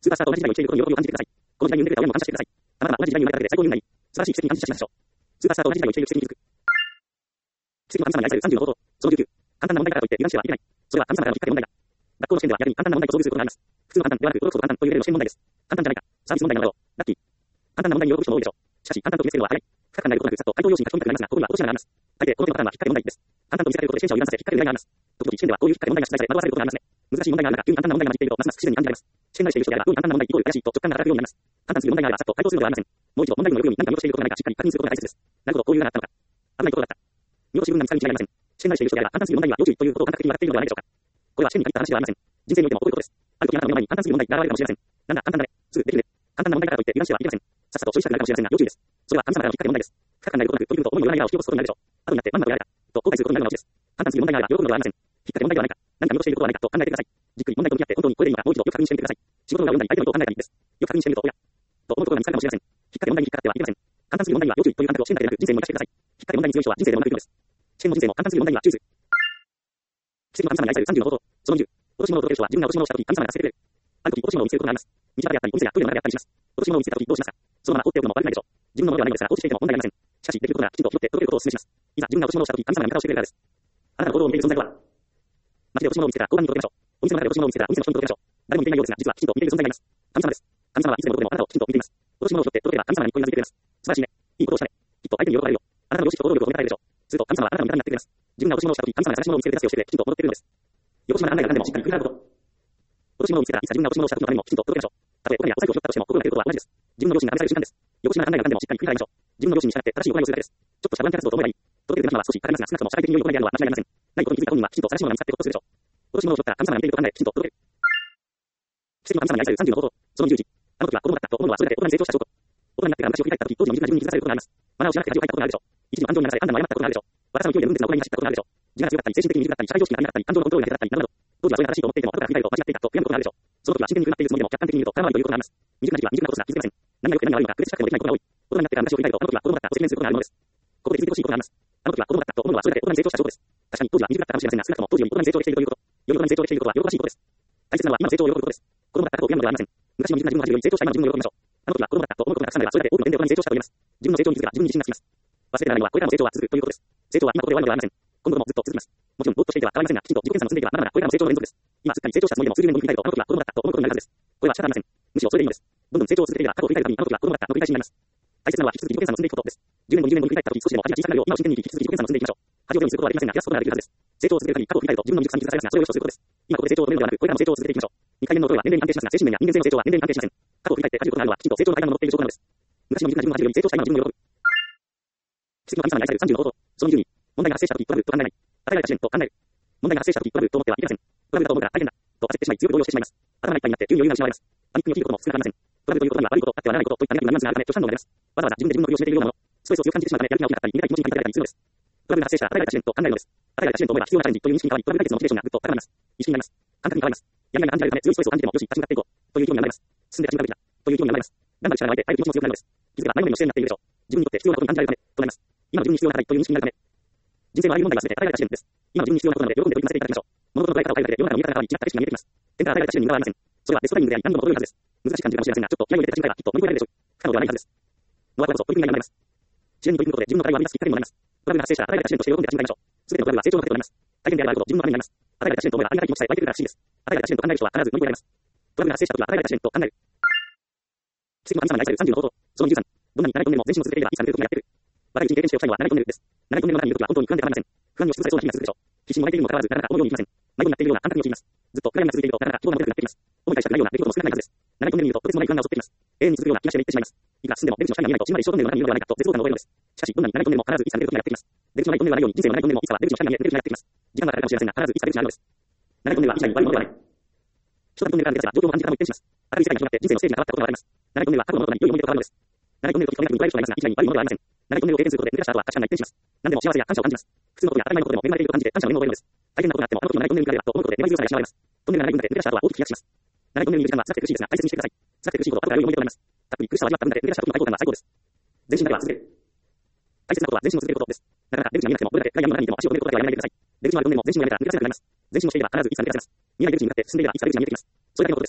A: スーパースターと同じ時代を生きていることに喜びを感じてください。この時代に生んでくれた親にも感謝してください。あなたは同じ時代に生まれただけで最高に運がいい。素晴らしい奇跡に感謝しましょう。スーパースターと同じ時代を生きている奇跡に気づく。奇跡の神様に愛される30の方法。その19。簡単な問題からといって油断してはいけない。それは神様からのきっかけ問題だ。学校の試験では逆に簡単な問題と遭遇することがあります。普通の簡単ではなく、驚くほど簡単というレベルの試験問題です。簡単じゃないか。サービス問題なのだろう。ラッキー。簡単な問題に喜ぶ人も多いでしょう。しかし、簡単と決めつけるのは早い。深く考えることなく、さっと回答用紙に書き込みたくなりますが、ここには落とし穴があります。大抵、この手のパターンは引っ掛け問題です。簡単と見せかけることで試験者を油断させ、引っ掛ける狙いがあります。時々試験ではこういう引っ掛け問題が出題され、惑わされることがありますね。難しい問題がある中、急に簡単な問題が混じっていると、ますます不自然に感じられます。試験慣れしている人であれば、簡単な問題イコール怪しいと直感が働くようになります。簡単すぎる問題があれば、さっと回答するのではありません。もう一度、問題文の読みを見、何か見落としていることがないか、しっかり確認することが大切です。なるほど、こういうのがあったのか。危ないことだった。見落とし分が見つかるに違いありません。試験慣れしている人であれば、簡単すぎる問題には要注意ということを感覚的に分かっているのではないでしょうか。これは試験に限った話ではありません。人生においても起こることです。ある時あなたの目の前に簡単すぎる問題が現れるかもしれません。なんだ、簡単だね。すぐできるね。簡単な問題からといって油断してはいけません。さっさと処理したくなるかもしれませんが、要注意です。それは神様からのきっかけ問題です。深く考えることなく、というと思いもよらないエラーを引き起こすことになるでしょう。後になって、なんだとやられた。と後悔することになるのです。簡単すぎる問題があれば喜ぶのではありません。引っ掛け問題ではないか。何か見落としていることはないかと考えてください。じっくり問題と向き合って本当にこれでいいのか、もう一度よく確認してみてください。仕事の裏を読んだり、相手の意図を考えたりいいです。よく確認してみると、おや。と思うことが見つかるかもしれません。引っ掛け問題に引っ掛かってはいけません。簡単すぎる問題には要注意という感覚を試験だけでなく、人生にも生かしてください。引っ掛け問題に強い人は人生でもうまくいくのです。試験も人生も簡単すぎる問題には注意する。奇跡の神様に愛される30の方法。その20。落とし物を届ける人は自分が落とし物をしたとき、神様が助けてくれる。あるとき落とし物を見つけることがあります。道端であったり、お店やトイレの中であったりします。落とし物を見つけたときどうしますか。そのまま放っておくのも悪くないでしょう。自分のものではないのですが、放置していても問題ありません。しかし、できることならきちんと拾って届けることをお勧めします。いざ自分が落とし物をしたとき、神様が味方をしてくれるからです。あなたの行動を見ている存在とは。街で落とし物を見つけたら交番に届けましょう。お店の中で落とし物を見つけたらお店の人に届けましょう。誰も見ていないようですが、実はきちんと見ている存在がいます。神様です。神様はいつでもどこでもあなたをきちんと見ています。落とし物を拾って届ければ神様にこううなずいてくれます。素晴らしいね。いいことをしたね。きっと相手に喜ばれるよ。あなたの良識と行動力を褒められるでしょう。すると神様はあなたの味方になってくれます。自分が落とし物をしたとき、神様が探し物を見つける手助けをしてきちんと戻ってくれるのです。よこしまな案内が何でもしっかり振り払うこと。落とし物を見つけたらいつ自分が落とし物をしたときのためにもきちんと届けましょう。たとえお金やお財布を拾ったとしても心がけることは同じです。自分の良心が試される瞬間です。よこしまな案内が何でもしっかり振り払いましょう。自分の良心に従って正しい行いをするだけです。ちょっとしたボランティア活動と思えばいい。届ける手間は少しかかりますが、少なくとも社会的に良い行いであるのは間違いありません。ないことに気づいた本人はきちんと正しいものが見つかってほっとするでしょう。落とし物を拾ったら神様が見ていると考え、きちんと届ける。奇跡の神様に愛される30の方法。その20時。あの時は子供だったと思うのはそれだけ大人に成長した証拠。大人になってから話を振り返った時、当時の自分が自分に気づかされることがあります。マナーを知らなくて恥をかいたことがあるでしょう。一時の安情にならされ判断を誤ったことがあるでしょう。私の勢いで無別な行いに走ったことがあるでしょう。自分が強かったり、精神的に短かったり、社会常識が足りなかったり、感情のコントロールが下手だったり、などなど。当時はそれが正しいと思っていても、後から振り返ると間違っていたと悔やむことがあるでしょう。その時は真剣に振る舞っているつもりでも客観的に見ると空回りということがあります。未熟な時は未熟なことすら気づけません。何が良くて何が悪いのか区別しかけもできないことが多い。大人になってから話を振り返ると、あの時は子供だったと責任することがあるのです。ここで気づいてほしいことがあります。あの時は子供だったと思うのはそれだけ大人に成長した証拠です。確かに当時は未熟だったかもしれませんが、少なくとも当時より大人に成長しているということ。より大人に成長していることは喜ばしいことです。大切なのは今の成長を喜ぶことです。子供だったことを悔やむのではありません。昔の未熟な自分がより成長した今の自分を喜びましょう。あの時は子供だったと思うことがたくさんあれば、それだけ多くの点で大人に成長したと言えます。自分の成長に気づけば自分に自信がつきます。忘れてならないのはこれからも成長は続くということです。成長は今ここで終わるのではありません。今後もずっと続きます。もちろんぼーっとしていては構いませんが、きちんと自己研鑽を積んでいけばまだまだこれからも成長の連続です。今すっかり成長したつもりでも数十年後に振り返ると、あの時は子供だったと思うことになるはずです。これは仕方ありません。むしろそれでいいのです。どんどん成長を続けていれば過去を振り返るたびにあの時は子供だったの繰り返しになります。大切なのは引き続き自己研鑽を積んでいくことです。10年後20年後に振り返った時少しでも恥が小さくなるよう今を真剣に生き続き自己研鑽を積んでいきましょう。恥を用意することはできませんが、減らすことができるはずです。成長を続けるたび過去を振り返ると自分の未熟さに気づかされますが、それを良しとすることです。今ここで成長を止めるのではなく、これからも成長を続けていきましょう。2回目の驚いは年齢に安定しますが、精神面や人間性の成長は年齢に安定しません。過去を振り返って恥じることがあるのはきちんと成長の階段を登っている証拠なのです。昔の未熟な自分が恥じるより成長した今の自分を喜ぶ。奇跡の神様に愛される30の方法。その20に、問題が発生したとき、トラブルと考えない。与えられた試練と考える。問題が発生したとき、トラブルと思ってはいけません。トラブルだと思うから大変だ。と焦ってしまい、強く動揺してしまいます。頭がいっぱいになって急に余裕が失われます。パニックに起きることも少なくありません。トラブルということには悪いこと、あってはならないことといったネガティブなニュアンスがあるため、拒否反応が出ます。わざわざ自分で自分の首を絞めているようなもの。ストレスを強く感じてしまうため、やる気が起きなかったり、苦い気持ちに駆られたりするのです。トラブルが発生したら与えられた試練と考えるのです。与えられた試練と思えば必要なチャレンジという認識に変わり、トラブル解決のモチベーションがぐっと高まります。意識になります。感覚に変わります。やりがいが感じられるため、強いストレスを感じても、よし、立ち向かっていこう。という気になります。進んで立ち向かうべきだ。という気になります。頑張る力が湧いて、相手気持ちも強くなるのです。気づけば前のめりの視点になっているでしょう。自分にとって必要なことに感じられるため、となります。今の自分に必要な課題という認識になるため、人生のあらゆる問題が全て与えられた試練です。今の自分に必要なことなので、喜んで取り組ませていただきましょう。物事の捉え方を変えるだけで、世の中の見え方が変わり、違った景色が見えてきます。天から与えられた試練に無駄はありません。それはベストタイミングであり、何度も起こるはずです。難しい感じかもしれませんが、ちょっと気合を入れて立ち向かえば、きっと乗り越えられるでしょう。不可能ではないはずです。ノアこそ取り組みがいられます。試練に取り組むことで自分の課題を編み出すきっかけにもなります。トラブルが発生したら与えられた試練として喜んで立ち向かいましょう。すべてのトラブルは成長の糧となります。大変であればあるほど自分のためになります。与えられた試練と思えばありがたい気持ちさえ湧いてくるから不思議です。与えられた試練と考える人は必ず乗り越えられます。トラブルが発生したときは与えられた試練と考える。奇跡の神様に愛される30の方法。その13。どんなに7トンでも前進を続けていればいつされる時がやってくる。若いうちに経験しておきたいのは7トンネルです。7トンネルの中にいるときは本当に不安でたまりません。不安に押しつぶされそうな日が続くでしょう。必死にもがいているにもかかわらず、なかなか思うようにいきません。迷子になっているような感覚に陥ります。ずっと暗闇が続いていると、なかなか今日が持てなくなっています。主に対してないような出来事も少なくないはずです。7トンネルにいると、とてつもない不安が襲ってきます。永遠に続くような気がしていってしまいます。いくら進んでも出口の光が見えないと、死ぬまで一生トンネルの中にいるのではないかと絶望感を覚えるのです。しかし、どんなに7トンネルも必ずいつか出る時がやってきます。出口のないトンネルはないように、人生の7トンネルもいつかは出口の光が見えて出口がやってきます。時間がかかるかもしれませんが、必ずいつか出口があるのです。7トンネルは一切に悪いものではない。一つトンネルから抜け出せば状況も感じ方も一変します。明るい世界が広がって人生のステージが変わったことがあります。7トンネルは過去のものとなり良い思い出と変わるのです。7トンネルときとにかくに捉える人がいますが、一概に悪いものではありません。7トンネルを経験することで抜け出した後は価値観が一変します。何でも幸せや感謝を感じます。普通のことや当たり前のことでも恵まれていると感じて感謝の念を覚えるのです。大変なことがあっても、あの時の7トンネルに比べればと思うことで粘り強さが失われます。トンネルが長い分だけ抜け出した後は大きく飛躍します。7トンネルにいる時間は辛くて苦しいですが、大切にしてください。辛くて苦しいことは後から良い思い出となります。たっぷり苦しさを味わった分だけ抜け出した時の解放感は最高です。前進だけは続ける。大切なことは前進を続けることです。なかなか出口が見えなくても、どれだけ暗闇の中にいても足を止めることがやめないでください。出口のあるトンネルも前進をやめたら抜け出せなくなります。前進をしていれば必ずいつか抜け出せます。見えない出口に向かって進んでいればいつか出口が見えてきます。それだけのことです。一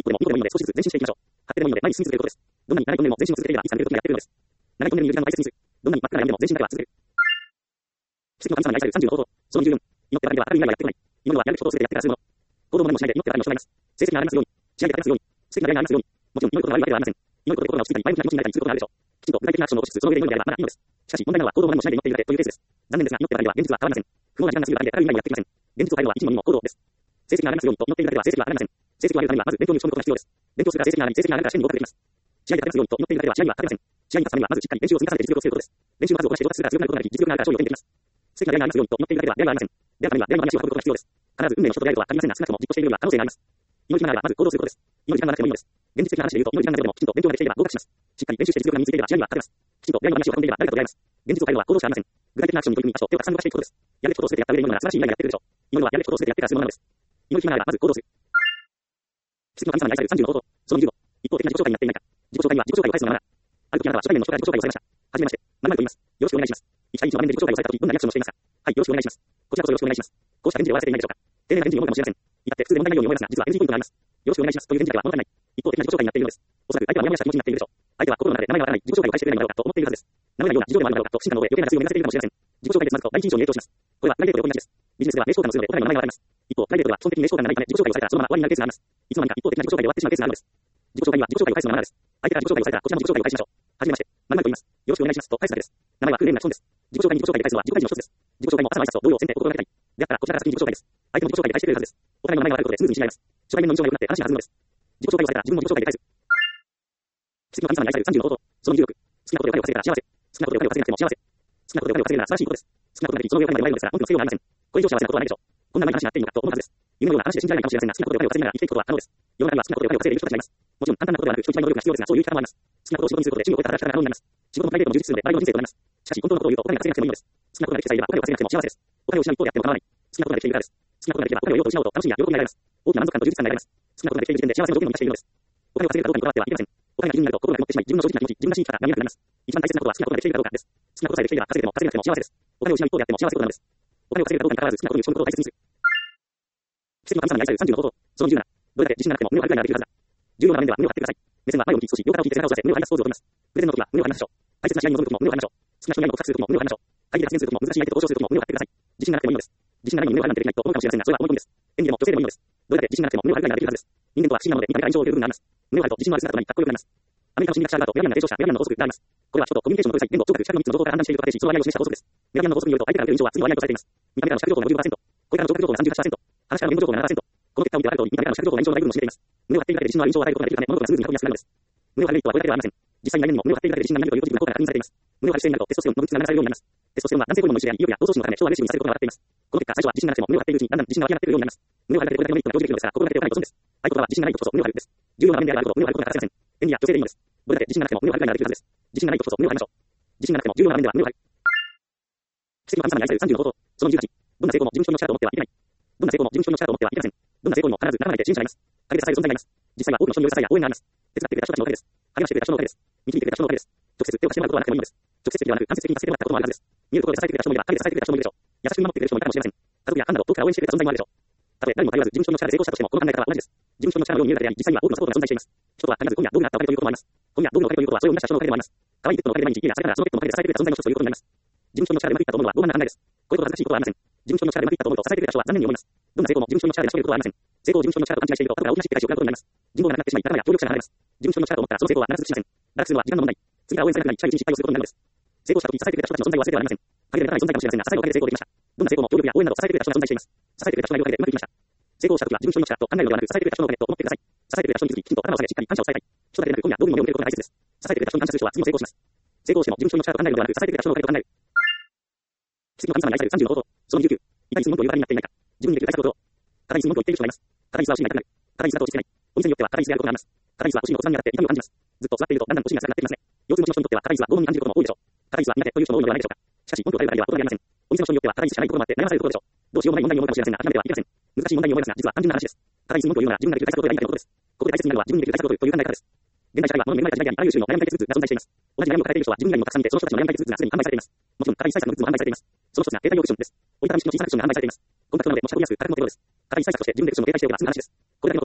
A: 歩でも二歩でもいいので少しずつ前進していきましょう。8手でもいいので前に進み続けることです。どんなに長いトンネルも前進を続けていればいつか抜ける時がやってくるのです。長いトンネルにいる時間を大切にする。どんなに真っ暗な闇でも前進だけは続ける。奇跡の神様に愛される30の行動。その24。祈ってばかりでは明るい未来はやってこない。祈るはやるべきことを全てやってからするもの。行動も何もしないで祈ってばかりもしないます。成績が上がりますように。試合で勝つように。素敵な出会いがありますように。もちろん祈ることが悪いわけではありません。祈ることで心が落ち着いたり前向きな気持ちになれたりすることがあるでしょう。きちんと具体的なアクションを起こしつつその上で祈るのであればまだいいのです。しかし問題なのは行動も何もしないで祈っているだけというケースです。残念ですが祈ってばかりでは現実は変わりません。不毛な時間が過ぎるだけで明るい未来はやってきません。現実を変えるのは一も二も行動です。成績が上がりますようにと祈っているだけでは成績は上がりません。成績を上げるためにはまず勉強に打ち込むことが必要です。勉強するから成績が上がり、成績が上がるから試験に合格できます。試合で勝つようにと祈っているだけでは試合には勝てません。試合に勝つためにはまずしっかり練習を積み重ねて実力をつけることです。練習をまず行して上達するから強くなることができ、実力があるから勝利を手にできます。素敵な出会いがありますようにと祈っているだけでは出会いはありません。出会うためには出会いの話を運ぶことが必要です。必ず運命の人と出会えるとは限りませんが少なくとも実行しているよりは可能性があります。祈る時間があればまず行動することです。祈る時間がなくてもいいのです。現実的な話で言うと祈る時間がなくてもきちんと勉強ができていれば合格します。しっかり練習して実力が身についていれば試合には勝てます。きちんと出会いの話を運んでいれば誰かと出会えます。現実を変えるのは行動しかありません。具体的なアクションに取り組み、場所、手をたくさん動かしていくことです。やるべきことを全てやった上で祈るなら素晴らしい未来がやってくるでしょう。祈るはやるべきことを全てやってからするものなのです。祈る暇があればまず行動する。奇跡の神様に愛される30の行動。その20。一方的な自己紹介になっていないか。自己紹介には自己紹介を返すのがまだ。ある時あなたは初対面の人から自己紹介をされました。はじめまして。〇〇と言います。よろしくお願いします。1対1の場面で自己紹介をされた時どんなリアクションをしていますか。はい、よろしくお願いします。こちらこそよろしくお願いします。こうした返事で終わらせていないでしょうか。丁寧な返事に思うかもしれません。至って普通で問題ないように思いますが、実は NG ポイントがあります。よろしくお願いしますという返事だけは物足りない。一方的な自己紹介になっているのです。おそらく相手はモヤモヤした気持ちになっているでしょう。相手は心の中で名前がわからない自己紹介を返してくれないだろうかと思っているはずです。名前ないような事情でもあるだろうかと不信感の上余計な数を目指せているかもしれません。自己紹介でつまずくと第一印象に影響します。これはプライベートと横になしです。ビジネスでは名称感をするのでお互いの名前がわかります。一方、プライベートでは基本的に名称感がないため自己紹介をされたらそのまま終わりになるケースがあります。いつの間にか一方的な自己紹介で終わってしまうケースがあるのです。自己紹介には自己紹介を返すのがマナーです。相手から自己紹介をされたらこちらも自己紹介を返しましょう。はじめまして。〇〇と言います。よろしくお願いしますと返すだけです。名前はクーレンな基本です。自己紹介に自己紹介で返すのは自己開示の一つです。自己紹介も朝の挨拶と同様先手心がけたい。であったらこちらから先に自己紹介です。相手も自己紹介で返してくれるはずです。お互いの名前がわかることでスムーズに知り合います。初対面の印象が良くなって話が弾むのです。自己紹介をされたら自分も自己紹介で返す。奇跡の神様に愛される30の行動。その26。好きなことでお金を稼げたら幸せ。好きなことでお金を稼げなくても幸せ。好きなことでお金を稼げるなら素晴らしいことです。好きなことだけその上お金まで生まれるのですが、本気のせいはありません。これ以上幸せなことはないでしょう。こんな前話になっていいのかと思うはずです。夢のような話で信じられないかもしれませんが、好きなことでお金を稼ぎながら生きていくことは可能です。世の中には好きなことでお金を稼いでいる人たちがいます。もちろん簡単なことではなく、人一倍の努力が必要ですが、そういう生き方もあります。好きなことを仕事にすることで地位を超えた働き方が可能になります。仕事もプライベートも充実するので、倍の人生となります。しかし、本当のことを言うとお金が稼げなくてもいいのです。好きなことができてさえいればお金を稼げなくても幸せです。お金を失う一方であっても構わない。好きなことができているからです。好きなことができればお金を用途失おうと楽しみや喜びになります。大きな満足感と充実感が得られます。好きなことができている時点で幸せの条件を満たしているのです。お金を稼げるかどうかにこだわってはいけません。お金が基準になると心が曇ってしまい、自分の正直な気持ち、自分らしい生き方が見えなくなります。一番大切なことは好きなことができているかどうかです。好きなことさえできていれば稼げても稼げなくても幸せです。お金を失う一方であっても幸せなことなのです。お金を稼げるかどうかに関わらず好きなことに打ち込むことを大切にする。奇跡の神様に愛される30の行動。その17。どれだけ自信がなくても胸を張るくらいならできるはずだ。重要な場面では胸を張ってください。目線は前を向き少し両肩を引いて背中を反らせ胸を張り出すポーズをとります。プレゼンの時は胸を張りましょう。大切な試合に臨む時も胸を張りましょう。好きな人に会いを告白する時も胸を張りましょう。会議で発言する時も難しい相手と交渉する時も胸を張ってください。自信がなくてもいいのです。自信がないのに胸を張らないとできないと思うかもしれませんが、それは思い込みです。演技でも女性でもいいのです。どれだけ自信がなくても胸を張るくらいならできるはずです。人間とは不思議なので見た目から印象を受ける部分があります。胸を張ると自信のある姿となりかっこよくなります。アメリカの心理学者だとメラビアンが提唱したメラビアンの法則があります。これは人とコミュニケーションの取り際、言語、聴覚、視覚の3つの情報から判断していることがし、その割合を示した法則です。メラビアンの法則によると相手から受ける印象は次の割合とされています。見た目からの視覚情報の 55%、声からの聴覚情報が 38%、話からの言語情報が 7%。この結果を見てわかる通り、見た目からの視覚情報が印象の大部分を占めています。胸を張っているだけで自信のある印象を与えることができるため、物事がスムーズに運びやすくなるのです。胸を張るメリットはこれだけではありません。実際に来年にも胸を張っているだけで自信がないというポジティブな効果が確認されています。胸を張る姿勢になるとテストステロンの分泌が流れされるようになります。テストステロンは男性ホルモンの一種であり、意欲や闘争心のため人は嬉しみにされることが分かっています。この結果、最初は自信がなくても胸を張っているうちにだんだん自信が湧き上がってくるようになります。胸を張るだけでこれだけのメリットが表示できるのですが、心がけておかないと損です。合言葉は自信がないとこそ胸を張るです。重要な場面であることを胸を張ることが欠かせません。演技や女性でいいのです。どれだけ自信がなくても胸を張るくらいならできるはずです。自信がないとこそ胸を張りましょう。自信がなくても重要な場面では胸を張る。奇跡の神様に愛される30の行動。その18。どんな成功も自分の力と思ってはいけない。どんな成功も自分の力と思ってはいけません。どんな成功にも必ずならないで信じられます。陰で支える存在がいます。実際は多くの人による支えや応援があります。手伝ってくれた人たちのおかげです。励ましてくれた人のおかげです。導いてくれた人のおかげです。直接手を貸してもらうことはなくてもいいのです。直接的ではなく間接的に助けてもらったこともあるはずです。見えるところで支えてくれた人もいれば陰で支えてくれた人もいるでしょう。優しく見守ってくれる人もいたかもしれません。家族やファンなど遠くから応援してくれた存在もあるでしょう。たとえ誰も頼らず自分の力で成功したとしてもこの考え方は同じです。自分の力のように見えるだけであり、実際には多くのサポートが存在しています。人は必ず今夜道具があったおかげということもあります。今夜道具のおかげということはそれを生み出した人のおかげでもあります。可愛いペットのおかげで毎日家やそれからそのペットのおかげで支えてくれた存在の一つということになります。自分の力でうまくいったと思うのは傲慢な考えです。これほど恥ずかしいことはありません。自分の力でうまくいったと思うと支えてくれた人は残念に思います。どんな成功も自分の力で成し遂げることはありません。成功を自分の力と勘違いしていると後から大きな失敗しを行うことになります。人望がなくなってしまい仲間や協力者が離れます。自分の力と思ったらその成功はならずしません。堕落するのは時間の問題。次から応援されなくなり期待に失敗をすることになるのです。成功した時支えてくれた人たちの存在を忘れてはなりません。陰で目立たない存在かもしれませんが支えるおかげで成功できました。どんな成功も協力や応援など支えてくれた人が存在しています。支えてくれた人がいるおかげでうまくいきました。成功した時は自分の力と考えるのではなく支えてくれた人のおかげと思ってください。支えてくれた人に気づき、きちんと頭を下げしっかり感謝を伝えたい。人だけでなく今夜道具にも目を向けることが大切です。支えてくれた人に感謝する人は次も成功します。成功しても自分の力と考えるのではなく支えてくれた人のおかげと考える。奇跡の神様に愛される30の行動。その19。いかにす文句を言う方になっていないか。自分にできる対策をどう。片にす文句を言っている人がいます。片に座をしないたくなる。片に座としてない。お店によっては片に座やることがあります。片に座はお尻の骨に当たって痛みを感じます。ずっと座っているとだんだんお尻が辛くなってきますね。腰痛持ちの人にとっては片に座は拷問に感じることも多いでしょう。片に座は苦手という人も多いのではないでしょうか。しかし文句を言う場合にはことがありません。お店の人によっては片にしかないこともあって悩まされることでしょう。どうしようもない問題に思うかもしれませんが諦めてはいけません。難しい問題に思いますが実は単純な話です。片にす文句を言うなら自分ができる対策をやりたいことです。ここで大切になるのは自分にできる対策をという考え方です。現代社会は物に恵まれた時代であり、あらゆる種類の悩み解決グッズが存在しています。同じ悩みを抱えている人は自分以外にもたくさんいて、その人たちの悩み解決グッズがすでに販売されています。もちろん、片一採算のグッズも販売されています。その一つが携帯用クッションです。折りたたみ式の小さなクッションが販売されています。コンパクトなので持ち運びやすく、価格も手頃です。片一採算として自分でクッションの携帯しておけばすぐの話です。これだけのことです。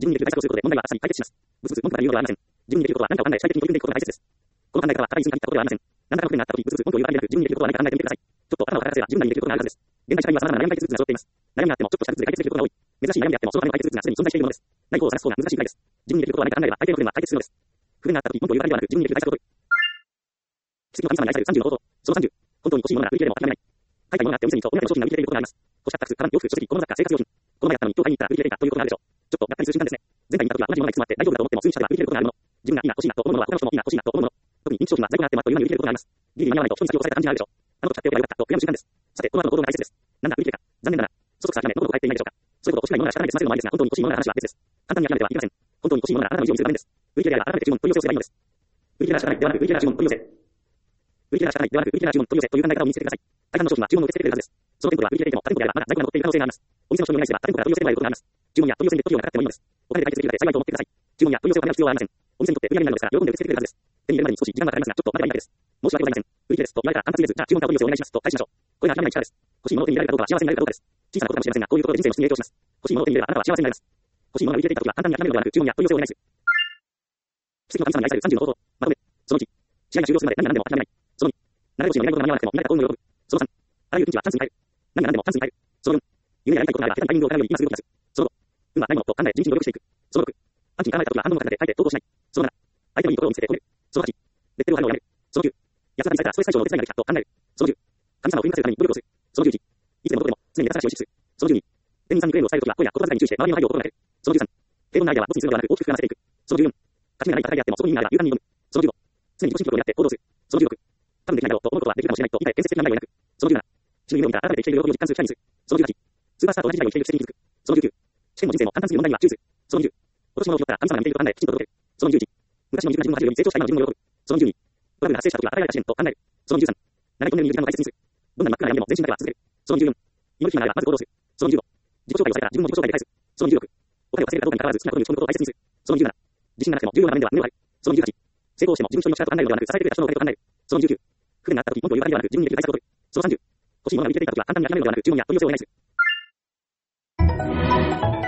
A: 自分にできる対策をすることで問題はあっさり解決します。ぶつぶつ文句が言うのではありません。自分にできることは何かを考え主体的に取り組んでいくことが大切です。この考え方は高い水に限ったことではありません。何らかの不便があったとき、ぶつぶつ文句を言うばかりでなく、自分にできることは何か考えてみてください。ちょっと頭を働かせば自分なりにできることがあるはずです。現代社会には様々な悩み解決術が揃っています。悩みがあってもちょっとした術で解決できることが多い。珍しい悩みであってもそのための解決術がすでに存在しているものです。何かを探す方が難しいくらいです。自分にできることは何か考えれば相手の不便は解決するのです。不便があったとき、文句を言うばかりではなく、自分にできる対策を取る。奇跡の神様に愛される30の方法。その30。本当に欲しいものなら売り切れでも諦めない。買いたいものがあってお店に行くと、お目当ての商品が売り切れていることがあります。欲しかった靴、カバン、洋服、書籍、小物雑貨、生活用品。この前やったのに今日買いに行ったら売り切れていたということがあるでしょう。ちょっとがっかりする瞬間ですね。前回見た時は同じものがいくつもあって大丈夫だと思っても数日経てば売り切れることがあるもの。自分がいいな欲しいなと思うものは他の人もいいな欲しいなと思うもの。特に人気商品は在庫があってもあっという間に売り切れることがあります。ギリ間に合わないと人に先を押された感じがあるでしょう。あの時買っておけばよかったと悔やむ瞬間です。さて、この後の行動が大切です。なんだ売り切れか。残念だな。そそくさ諦め、のこのこ帰っていないでしょうか。そういうことを欲しくないものなら仕方ないで済ませるのもありですが、本当に欲しいものなら話は別です。簡単に諦めてはいけません。本当に欲しいものならあなたの意地を見せる場面です。売り切れであれば改めて注文取り寄せをすればいいのです。売り切れなら仕方ないではなく、売り切れなら注文取り寄せ。売り切れなら仕方ないではなく、売り切れなら注文取り寄せという考え方を身につけてください。大半の商品は注文を受け付けてくれるはずです。その店舗では売り切れていても他店舗であればまだ在庫が残っている可能性があります。お店の商品をないすれば他店舗から取り寄せてもらえることがあります。注文や取り寄せに別途費用がかかってもいいのです。お金で解決できるだけ幸いと思ってください。注文や取り寄せを考える必要はありません。お店にとって売り上げになるのですから喜んで受け付けてくれるはずです。手に入れるまでに少し時間がかかりますが、ちょっと待てばいいだけです。申し訳ございません。売り切れですと言われたら反発せず、じゃあ注文かお取り寄せをお願いしますと返しましょう。これが諦めない力です。欲しいものを手に入れられるかどうかは幸せになれるかどうかです。小さなことかもしれませんが、こういうことで人生の質に影響します。欲しいものを手に入れればあなたは幸せになれます。欲しいものが売り切れていたときは簡単に諦めるのではなく、注文や取り寄せをお願いする。奇跡の神様に愛される30の方法。まとめ。その1。試合が終了するまで何が何でも諦めない。その2。流れ星の願い事が間に合わなくても見られた幸運を喜ぶ。その3。あらゆるピンチはチャンスに変える。何が何でもチャンスに変える。その4。夢ややりたいことがあれば手にタイミングを考えるように今すぐ動き出す。その5。運はないものと考え人事に努力していく。その6。アンチに考えたときは反応の中であえて投稿しない。その7。相手のいいところを見せて褒める。その8。レッテルを貼るのをやめる。その9。安田にされたらストレス解消のお手伝いができたと考える。その10。神様を振り向かせるために努力をする。その11。いつでもどこでも常に優しいを意識する。その12。店員さんにクレームを伝えるときは声や言葉遣いに注意して周りの配慮を心がける。その13。平凡なアイデアはボツにするのではなく大きく膨らませていく。その14。勝ち目がない戦いであってもそこに意味があれば勇敢に挑む。その15。常に自己申告を狙って行動する。その16。多分できないだろうと思うことはできるかもしれないと理解建設的な未来を描く。その17。死ぬ夢を見たら改めて生きている喜びを実感する社にする。その18。スーパースターと同じ時代を生きている奇跡に気づく。その19。試験も人生も簡単すぎる問題には注意する。その20。落とし物を拾ったら神様が見ていると考えきちんと届ける。その21。昔の未熟な自分が走るより成長した今の自分を喜ぶ。その22。トラブルが発生したときは与えられた試練と考える。その13。長いトンネルにいる時間を大切にする。どんな真っ暗な闇でも前進だけは続ける。その14。祈る気があればまず行動する。その15。自己紹介をされたら自分も自己紹介で返す。その16。お金を稼げるかどうかに関わらず好きなことに打ち込むことを大切にする。その17。自信がなくても重要な場面では胸を張る。その18。成功しても自分一人の力と考えるのではなく支えてくれた人のおかげと考える。その19。不便があったとき文句を言うばかりではなく自分にできる対策を取る。その30。欲しいものが売り切れていたときは簡単に諦めるのではなく注文や取り寄せをお願いする。